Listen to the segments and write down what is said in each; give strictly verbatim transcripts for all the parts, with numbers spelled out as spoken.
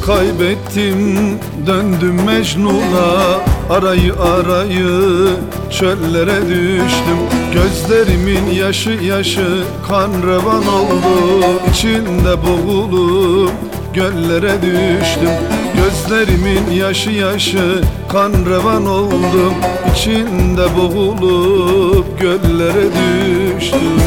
kaybettim, döndüm Mecnun'a. Arayı arayı çöllere düştüm. Gözlerimin yaşı yaşı kan revan oldu. İçinde boğulup göllere düştüm. Gözlerimin yaşı yaşı kan revan oldum. İçinde boğulup göllere düştüm.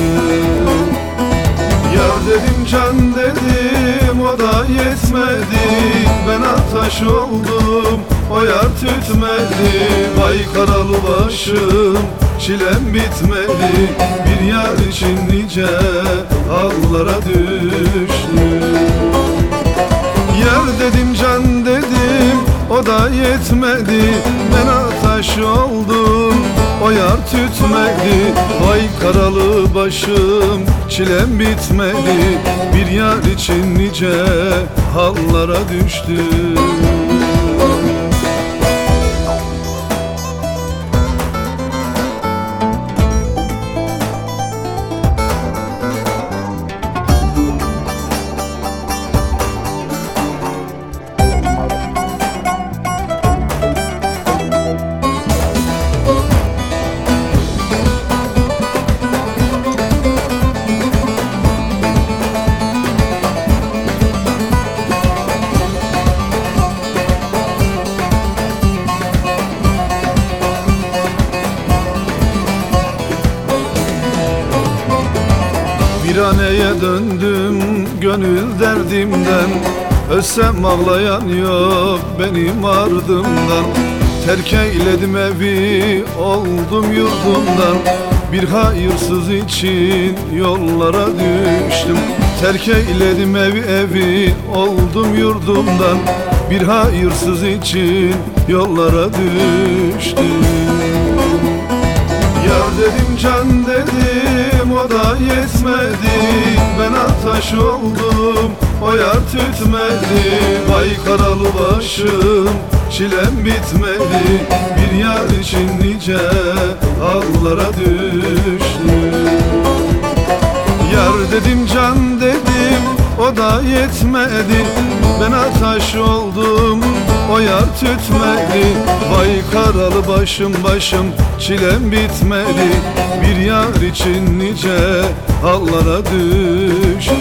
Yar dedim, can dedim, o da yetmedi. Ben ateş oldum, o yar tütmedi. Vay karalı başım, çilem bitmedi. Bir yar için nice hallara düştüm. Yar dedim, can dedim, o da yetmedi. Ben ateş oldum, o yar tütmedi. Vay karalı başım, çilem bitmedi. Bir yar için nice hallara düştüm. Viraneye döndüm gönül derdimden. Ölsem ağlayan yok benim ardımdan. Terk eyledim evi, oldum yurdumdan. Bir hayırsız için yollara düştüm. Terk eyledim evi evi, oldum yurdumdan. Bir hayırsız için yollara düştüm. Yar dedim, can dedim, o da yetmedi. Ben ateş oldum, o yar tütmedi. Vay karalı başım, çilem bitmedi. Bir yar için nice hallara düştüm. Yar dedim, can dedim, o da yetmedi. Ben ateş oldum, o yar tütmedi. Vay karalı başım başım, çilem bitmedi. Bir yar için nice hallara düştüm.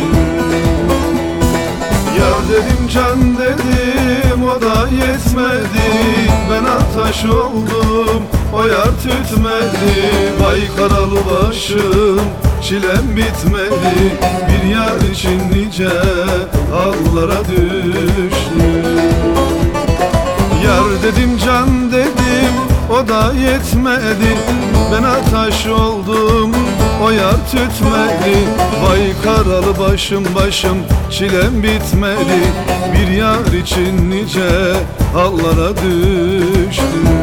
Yar dedim, can dedim, o da yetmedi. Ben ateş oldum, o yar tütmedi. Vay karalı başım, çilem bitmedi. Bir yar için nice hallara düştüm. Yar dedim, can dedim, o da yetmedi. Ben ateş oldum, o yar tütmedi. Vay karalı başım başım, çilem bitmedi. Bir yar için nice hallara düştüm.